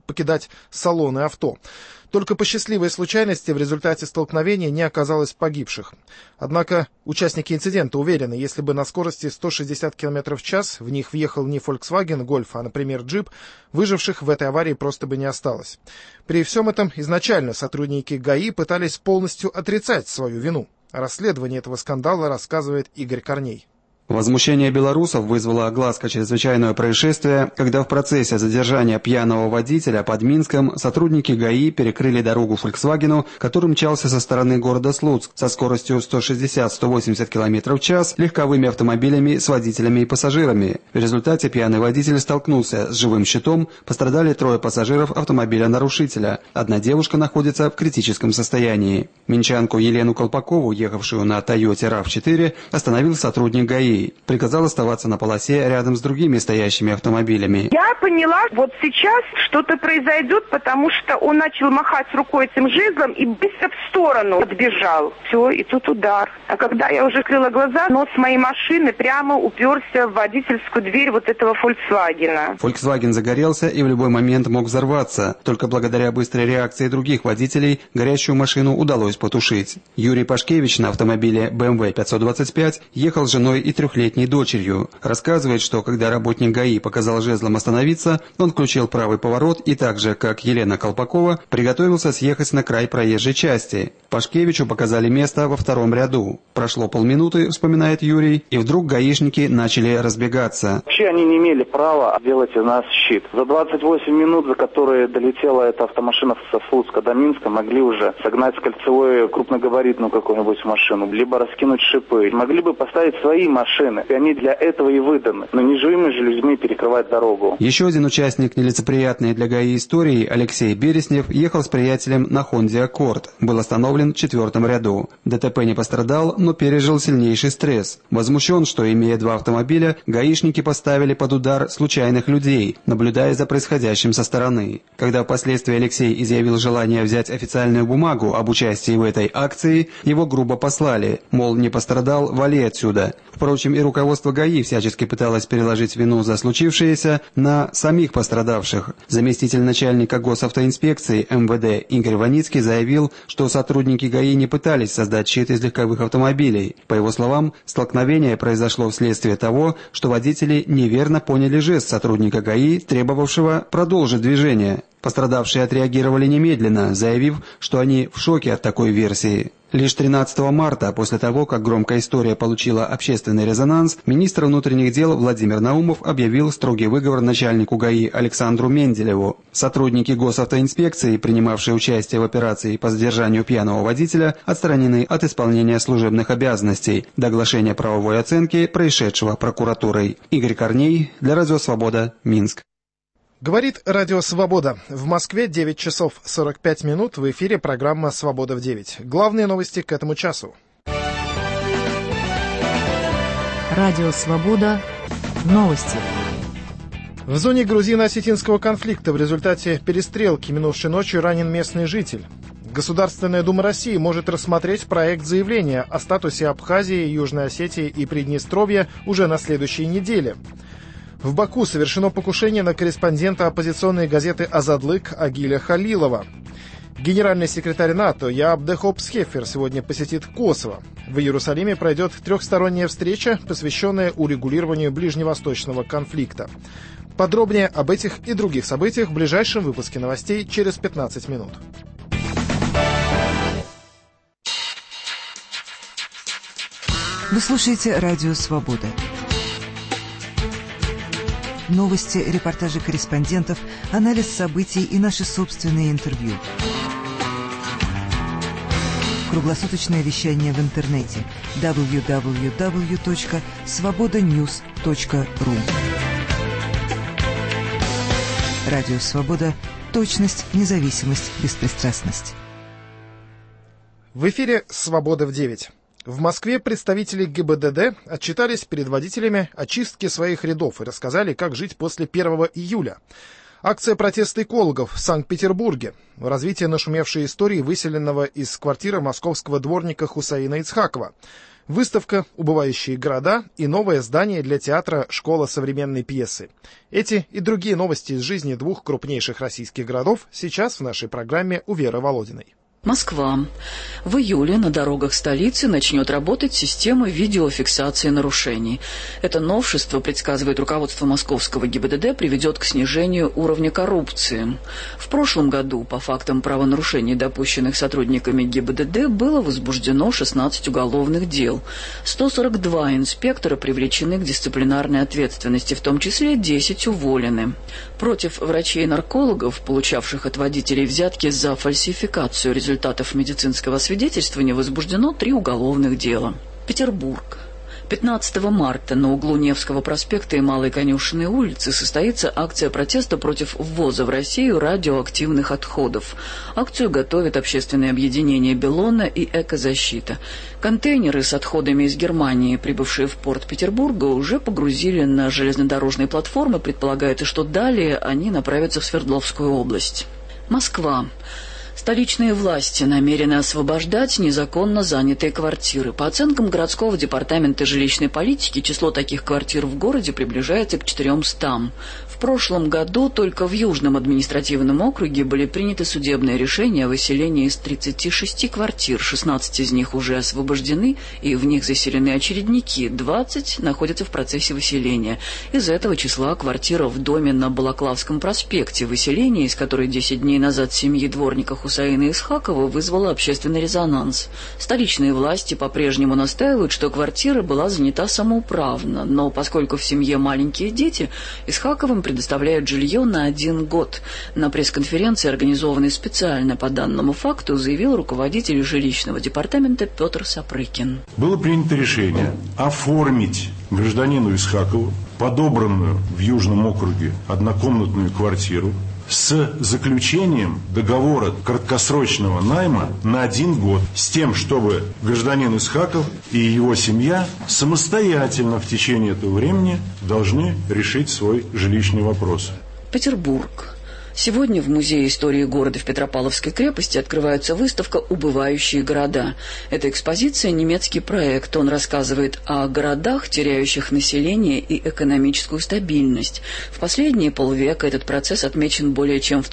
салоны авто. Только по счастливой случайности в результате столкновения не оказалось погибших. Однако участники инцидента уверены, если бы на скорости 160 км в час в них въехал не Volkswagen Golf, а, например, джип, выживших в этой аварии просто бы не осталось. При всем этом изначально сотрудники ГАИ пытались полностью отрицать свою вину. О расследовании этого скандала рассказывает Игорь Корней. Возмущение белорусов вызвало огласка чрезвычайного происшествия, когда в процессе задержания пьяного водителя под Минском сотрудники ГАИ перекрыли дорогу «Фольксвагену», который мчался со стороны города Слуцк со скоростью 160-180 км в час легковыми автомобилями с водителями и пассажирами. В результате пьяный водитель столкнулся с живым щитом, пострадали 3 пассажиров автомобиля нарушителя. Одна девушка находится в критическом состоянии. Минчанку Елену Колпакову, ехавшую на Toyota RAV4, остановил сотрудник ГАИ. Приказал оставаться на полосе рядом с другими стоящими автомобилями. Я поняла, вот сейчас что-то произойдет, потому что он начал махать рукой этим жезлом и быстро в сторону отбежал. Все, и тут удар. А когда я уже открыла глаза, нос моей машины прямо уперся в водительскую дверь вот этого Volkswagen. Volkswagen загорелся и в любой момент мог взорваться. Только благодаря быстрой реакции других водителей горящую машину удалось потушить. Юрий Пашкевич на автомобиле BMW 525 ехал с женой и 3-летней дочерью. Рассказывает, что когда работник ГАИ показал жезлом остановиться, он включил правый поворот и так же, как Елена Колпакова, приготовился съехать на край проезжей части. Пашкевичу показали место во 2-м ряду. Прошло полминуты, вспоминает Юрий, и вдруг гаишники начали разбегаться. Вообще они не имели права делать из нас щит. За 28 минут, за которые долетела эта автомашина со Слуцка до Минска, могли уже согнать с кольцевой крупногабаритную какую-нибудь машину, либо раскинуть шипы. Могли бы поставить свои машины. И они для этого и выданы. Но не живыми же людьми перекрывать дорогу. Еще один участник нелицеприятной для ГАИ истории, Алексей Береснев, ехал с приятелем на Honda Accord. Был остановлен в 4-м ряду. ДТП не пострадал, но пережил сильнейший стресс. Возмущен, что, имея 2 автомобиля, гаишники поставили под удар случайных людей, наблюдая за происходящим со стороны. Когда впоследствии Алексей изъявил желание взять официальную бумагу об участии в этой акции, его грубо послали. Мол, не пострадал, вали отсюда. Впрочем, и руководство ГАИ всячески пыталось переложить вину за случившееся на самих пострадавших. Заместитель начальника госавтоинспекции МВД Игорь Ваницкий заявил, что сотрудники ГАИ не пытались создать щит из легковых автомобилей. По его словам, столкновение произошло вследствие того, что водители неверно поняли жест сотрудника ГАИ, требовавшего продолжить движение. Пострадавшие отреагировали немедленно, заявив, что они в шоке от такой версии. Лишь 13 марта, после того, как громкая история получила общественный резонанс, министр внутренних дел Владимир Наумов объявил строгий выговор начальнику ГАИ Александру Менделеву. Сотрудники госавтоинспекции, принимавшие участие в операции по задержанию пьяного водителя, отстранены от исполнения служебных обязанностей до оглашения правовой оценки происшедшего прокуратурой. Игорь Корней, для Радио Свобода, Минск. Говорит Радио Свобода. В Москве 9 часов 45 минут. В эфире программа «Свобода в 9». Главные новости к этому часу. Радио Свобода. Новости. В зоне грузино-осетинского конфликта в результате перестрелки минувшей ночью ранен местный житель. Государственная Дума России может рассмотреть проект заявления о статусе Абхазии, Южной Осетии и Приднестровья уже на следующей неделе. В Баку совершено покушение на корреспондента оппозиционной газеты «Азадлык» Агиля Халилова. Генеральный секретарь НАТО Яап де Хоop Схеффер сегодня посетит Косово. В Иерусалиме пройдет трехсторонняя встреча, посвященная урегулированию ближневосточного конфликта. Подробнее об этих и других событиях в ближайшем выпуске новостей через 15 минут. Вы слушаете «Радио Свобода». Новости, репортажи корреспондентов, анализ событий и наши собственные интервью. Круглосуточное вещание в интернете www.svobodanews.ru. Радио Свобода. Точность, независимость, беспристрастность. В эфире «Свобода в 9». В Москве представители ГИБДД отчитались перед водителями о чистке своих рядов и рассказали, как жить после 1 июля. Акция протеста экологов в Санкт-Петербурге. Развитие нашумевшей истории выселенного из квартиры московского дворника Хусаина Ицхакова. Выставка «Убывающие города» и новое здание для театра «Школа современной пьесы». Эти и другие новости из жизни двух крупнейших российских городов сейчас в нашей программе у Веры Володиной. Москва. В июле на дорогах столицы начнет работать система видеофиксации нарушений. Это новшество, предсказывает руководство московского ГИБДД, приведет к снижению уровня коррупции. В прошлом году по фактам правонарушений, допущенных сотрудниками ГИБДД, было возбуждено 16 уголовных дел. 142 инспектора привлечены к дисциплинарной ответственности, в том числе 10 уволены. Против врачей и наркологов, получавших от водителей взятки за фальсификацию результатов медицинского свидетельствования, возбуждено 3 уголовных дела. Петербург. 15 марта на углу Невского проспекта и Малой Конюшенной улицы состоится акция протеста против ввоза в Россию радиоактивных отходов. Акцию готовят общественные объединения «Беллона» и «Экозащита». Контейнеры с отходами из Германии, прибывшие в порт Петербурга, уже погрузили на железнодорожные платформы. Предполагается, что далее они направятся в Свердловскую область. Москва. Столичные власти намерены освобождать незаконно занятые квартиры. По оценкам городского департамента жилищной политики, число таких квартир в городе приближается к 400. В прошлом году только в Южном административном округе были приняты судебные решения о выселении из 36 квартир. 16 из них уже освобождены, и в них заселены очередники. 20 находятся в процессе выселения. Из этого числа квартира в доме на Балаклавском проспекте. Выселение, из которой 10 дней назад семьи дворника Хусаина Ицхакова вызвало общественный резонанс. Столичные власти по-прежнему настаивают, что квартира была занята самоуправно, но поскольку в семье маленькие дети, Ицхаковым предоставляют жилье на 1 год. На пресс-конференции, организованной специально по данному факту, заявил руководитель жилищного департамента Петр Сапрыкин. Было принято решение оформить гражданину Ицхакову подобранную в Южном округе однокомнатную квартиру с заключением договора краткосрочного найма на 1 год, с тем, чтобы гражданин Ицхаков и его семья самостоятельно в течение этого времени должны решить свой жилищный вопрос. Петербург. Сегодня в Музее истории города в Петропавловской крепости открывается выставка «Убывающие города». Эта экспозиция – немецкий проект. Он рассказывает о городах, теряющих население и экономическую стабильность. В последние полвека этот процесс отмечен более чем в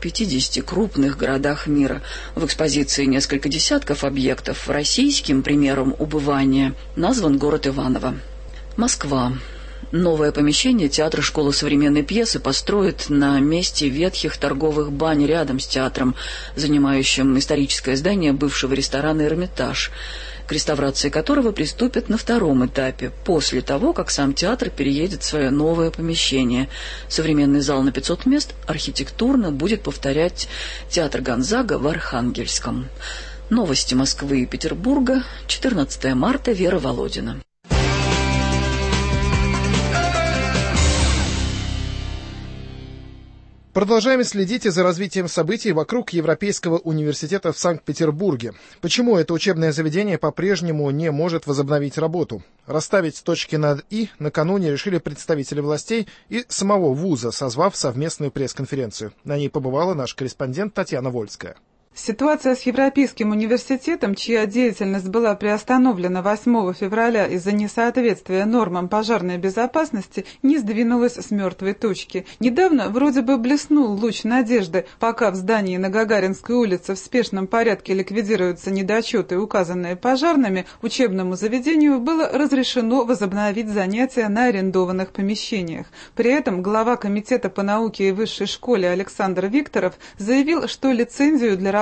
350 крупных городах мира. В экспозиции несколько десятков объектов. Российским примером убывания назван город Иваново. Москва. Новое помещение театра «Школа современной пьесы» построят на месте ветхих торговых бань рядом с театром, занимающим историческое здание бывшего ресторана «Эрмитаж», к реставрации которого приступят на 2-м этапе, после того, как сам театр переедет в свое новое помещение. Современный зал на 500 мест архитектурно будет повторять театр Гонзага в Архангельском. Новости Москвы и Петербурга. 14 марта. Вера Володина. Продолжаем следить за развитием событий вокруг Европейского университета в Санкт-Петербурге. Почему это учебное заведение по-прежнему не может возобновить работу? Расставить точки над «и» накануне решили представители властей и самого вуза, созвав совместную пресс-конференцию. На ней побывала наш корреспондент Татьяна Вольская. Ситуация с Европейским университетом, чья деятельность была приостановлена 8 февраля из-за несоответствия нормам пожарной безопасности, не сдвинулась с мертвой точки. Недавно вроде бы блеснул луч надежды, пока в здании на Гагаринской улице в спешном порядке ликвидируются недочеты, указанные пожарными, учебному заведению было разрешено возобновить занятия на арендованных помещениях. При этом глава Комитета по науке и высшей школе Александр Викторов заявил, что лицензию для работы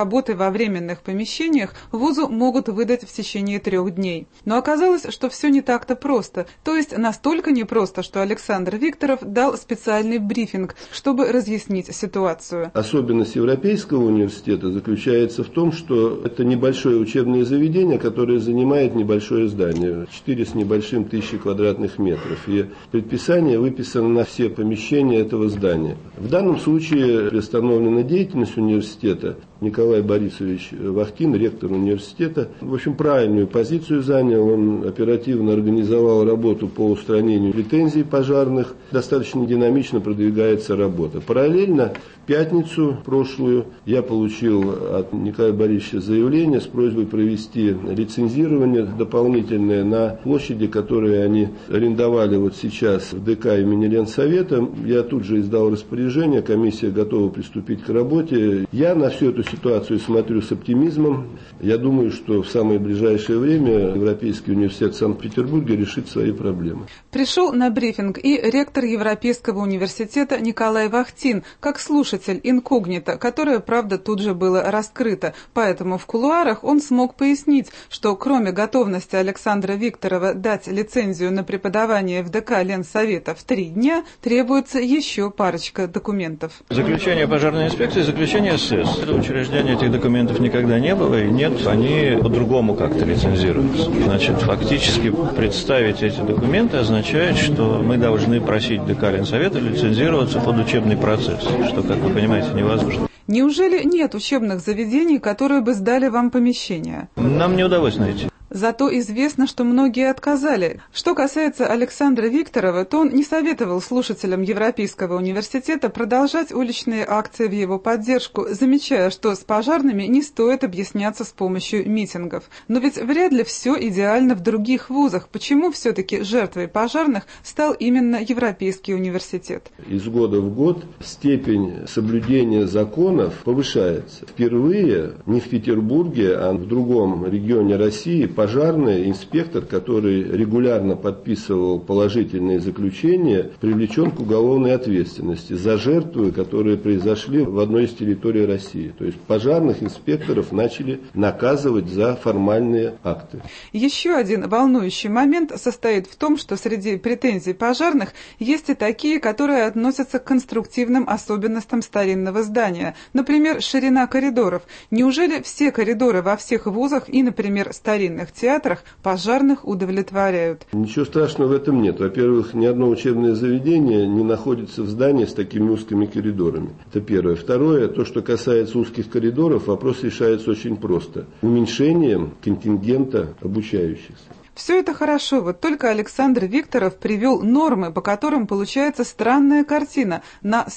работы во временных помещениях вузу могут выдать в течение 3 дней. Но оказалось, что все не так-то просто. То есть настолько непросто, что Александр Викторов дал специальный брифинг, чтобы разъяснить ситуацию. Особенность Европейского университета заключается в том, что это небольшое учебное заведение, которое занимает небольшое здание, 4 с небольшим тысячи квадратных метров. И предписание выписано на все помещения этого здания. В данном случае приостановлена деятельность университета. Николай Борисович Вахтин, ректор университета, в общем, правильную позицию занял. Он оперативно организовал работу по устранению претензий пожарных. Достаточно динамично продвигается работа. Параллельно в пятницу прошлую я получил от Николая Борисовича заявление с просьбой провести лицензирование дополнительное на площади, которые они арендовали вот сейчас в ДК имени Ленсовета. Я тут же издал распоряжение, комиссия готова приступить к работе. Я на всю эту ситуацию смотрю с оптимизмом. Я думаю, что в самое ближайшее время Европейский университет в Санкт-Петербурге решит свои проблемы. Пришел на брифинг и ректор Европейского университета Николай Вахтин, как слушатель инкогнито, которое, правда, тут же было раскрыто. Поэтому в кулуарах он смог пояснить, что кроме готовности Александра Викторова дать лицензию на преподавание в ДК Ленсовета в 3 дня, требуется еще парочка документов. Заключение пожарной инспекции, заключение СЭС. Это учреждение, этих документов никогда не было и нет, они по-другому как-то лицензируются. Значит, фактически представить эти документы означает, что мы должны просить ДК Ленсовета лицензироваться под учебный процесс, что, как вы понимаете, невозможно. Неужели нет учебных заведений, которые бы сдали вам помещение? Нам не удалось найти. Зато известно, что многие отказали. Что касается Александра Викторова, то он не советовал слушателям Европейского университета продолжать уличные акции в его поддержку, замечая, что с пожарными не стоит объясняться с помощью митингов. Но ведь вряд ли все идеально в других вузах. Почему все-таки жертвой пожарных стал именно Европейский университет? Из года в год степень соблюдения законов повышается. Впервые не в Петербурге, а в другом регионе России пожарный инспектор, который регулярно подписывал положительные заключения, привлечен к уголовной ответственности за жертвы, которые произошли в одной из территорий России. То есть пожарных инспекторов начали наказывать за формальные акты. Еще один волнующий момент состоит в том, что среди претензий пожарных есть и такие, которые относятся к конструктивным особенностям старинного здания. Например, ширина коридоров. Неужели все коридоры во всех вузах и, например, старинных театрах пожарных удовлетворяют? Ничего страшного в этом нет. Во-первых, ни одно учебное заведение не находится в здании с такими узкими коридорами. Это первое. Второе, то, что касается узких коридоров, вопрос решается очень просто. Уменьшением контингента обучающихся. Все это хорошо, вот только Александр Викторов привел нормы, по которым получается странная картина. На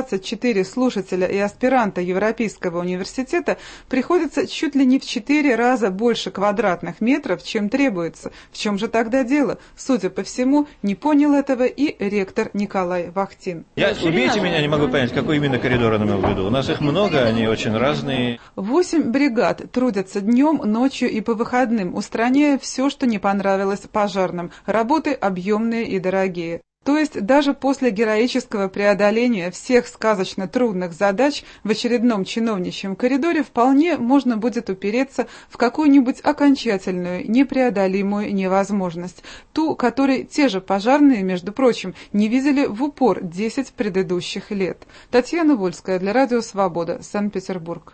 124 слушателя и аспиранта Европейского университета приходится чуть ли не в 4 раза больше квадратных метров, чем требуется. В чем же тогда дело? Судя по всему, не понял этого и ректор Николай Вахтин. Убейте меня, не могу понять, какой именно коридор он имел в виду. У нас их много, они очень разные. 8 бригад трудятся днем, ночью и по выходным, устраняя все, что не понравилось пожарным. Работы объемные и дорогие. То есть даже после героического преодоления всех сказочно трудных задач в очередном чиновничьем коридоре вполне можно будет упереться в какую-нибудь окончательную, непреодолимую невозможность. Ту, которой те же пожарные, между прочим, не видели в упор 10 предыдущих лет. Татьяна Вольская для Радио Свобода, Санкт-Петербург.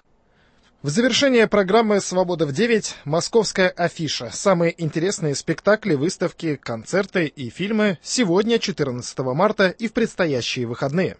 В завершение программы «Свобода в 9» московская афиша. Самые интересные спектакли, выставки, концерты и фильмы сегодня, 14 марта, и в предстоящие выходные.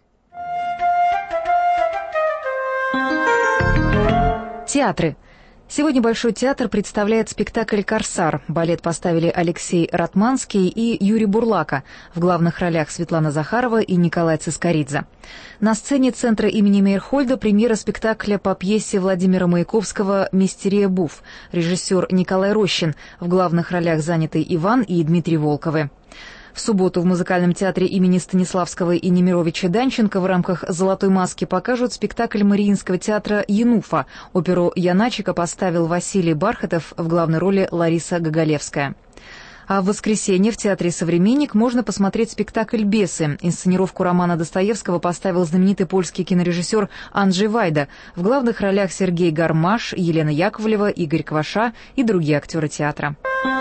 Театры. Сегодня Большой театр представляет спектакль «Корсар». Балет поставили Алексей Ратманский и Юрий Бурлака. В главных ролях Светлана Захарова и Николай Цискоридзе. На сцене Центра имени Мейерхольда премьера спектакля по пьесе Владимира Маяковского «Мистерия Буф». Режиссер Николай Рощин. В главных ролях заняты Иван и Дмитрий Волковы. В субботу в музыкальном театре имени Станиславского и Немировича Данченко в рамках «Золотой маски» покажут спектакль Мариинского театра «Януфа». Оперу Яначика поставил Василий Бархатов, в главной роли Лариса Гоголевская. А в воскресенье в театре «Современник» можно посмотреть спектакль «Бесы». Инсценировку романа Достоевского поставил знаменитый польский кинорежиссер Анджей Вайда. В главных ролях Сергей Гармаш, Елена Яковлева, Игорь Кваша и другие актеры театра.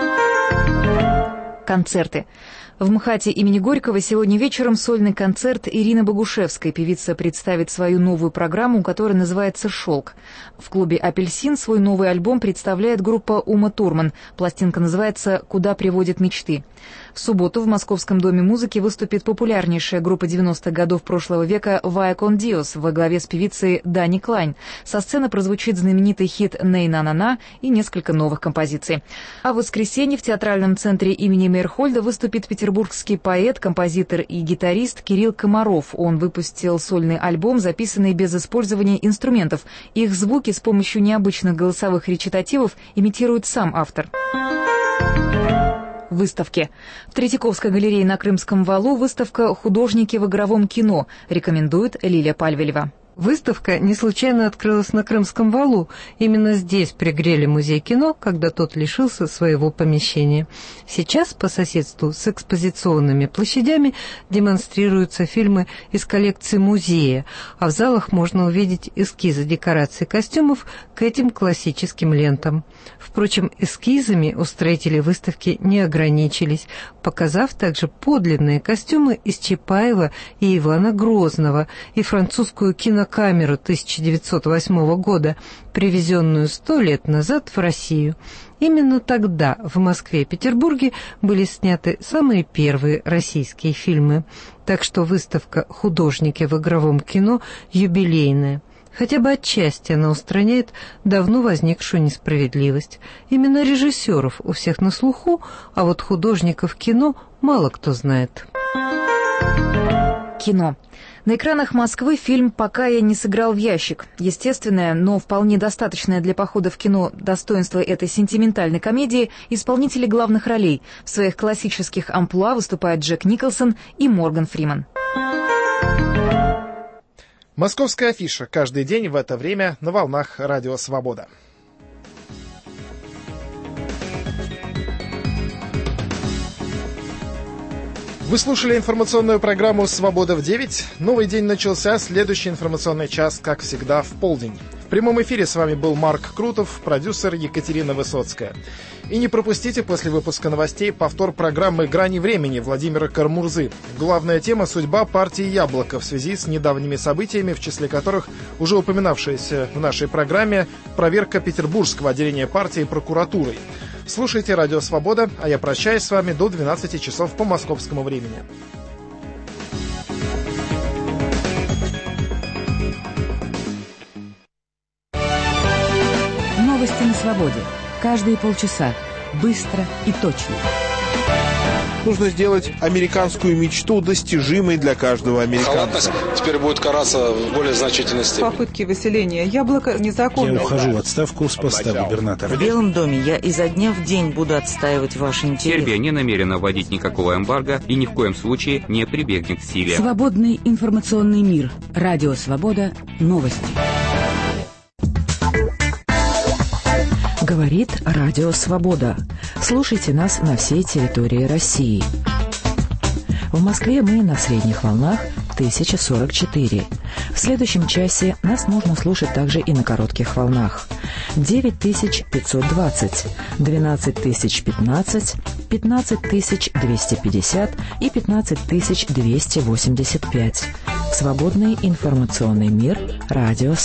Концерты. В МХАТе имени Горького сегодня вечером сольный концерт Ирины Богушевской. Певица представит свою новую программу, которая называется «Шелк». В клубе «Апельсин» свой новый альбом представляет группа Ума Турман. Пластинка называется «Куда приводят мечты». В субботу в Московском доме музыки выступит популярнейшая группа 90-х годов прошлого века «Вая кон Диос» во главе с певицей Дани Клайн. Со сцены прозвучит знаменитый хит «Ней на-на-на» и несколько новых композиций. А в воскресенье в театральном центре имени Мейерхольда выступит петербургский поэт, композитор и гитарист Кирилл Комаров. Он выпустил сольный альбом, записанный без использования инструментов. Их звуки с помощью необычных голосовых речитативов имитирует сам автор. Выставки. В Третьяковской галерее на Крымском валу выставка «Художники в игровом кино», рекомендует Лилия Пальвелева. Выставка не случайно открылась на Крымском валу. Именно здесь пригрели музей кино, когда тот лишился своего помещения. Сейчас по соседству с экспозиционными площадями демонстрируются фильмы из коллекции музея, а в залах можно увидеть эскизы декораций костюмов к этим классическим лентам. Впрочем, эскизами устроители выставки не ограничились, показав также подлинные костюмы из Чапаева и Ивана Грозного и французскую кинокамеру 1908 года, привезенную 100 лет назад в Россию. Именно тогда в Москве и Петербурге были сняты самые первые российские фильмы. Так что выставка «Художники в игровом кино» юбилейная. Хотя бы отчасти она устраняет давно возникшую несправедливость. Именно режиссеров у всех на слуху, а вот художников кино мало кто знает. Кино. На экранах Москвы фильм «Пока я не сыграл в ящик». Естественное, но вполне достаточное для похода в кино достоинство этой сентиментальной комедии – исполнители главных ролей. В своих классических амплуа выступают Джек Николсон и Морган Фриман. Московская афиша. Каждый день в это время на волнах Радио Свобода. Вы слушали информационную программу «Свобода в 9». Новый день начался, следующий информационный час, как всегда, в полдень. В прямом эфире с вами был Марк Крутов, продюсер Екатерина Высоцкая. И не пропустите после выпуска новостей повтор программы «Грани времени» Владимира Кармурзы. Главная тема – судьба партии «Яблоко» в связи с недавними событиями, в числе которых уже упоминавшаяся в нашей программе проверка петербургского отделения партии прокуратурой. Слушайте «Радио Свобода», а я прощаюсь с вами до 12 часов по московскому времени. Новости на свободе. Каждые полчаса. Быстро и точно. Нужно сделать американскую мечту достижимой для каждого американца. Халатность теперь будет караться в более значительной степени. Попытки выселения Яблока незаконны. Я ухожу в отставку с поста губернатора. В Белом доме я изо дня в день буду отстаивать ваши интересы. Сербия не намерена вводить никакого эмбарго и ни в коем случае не прибегнет к силе. Свободный информационный мир. Радио Свобода. Новости. Говорит Радио Свобода. Слушайте нас на всей территории России. В Москве мы на средних волнах 1044. В следующем часе нас можно слушать также и на коротких волнах. 9520, 12015, 15250 и 15285. Свободный информационный мир. Радио